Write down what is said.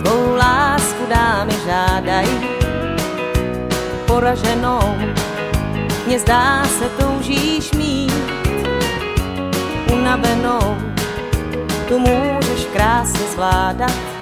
tvou lásku dámy žádají. Poraženou mně zdá se toužíš mít, unavenou tu můžeš krásně zvládat.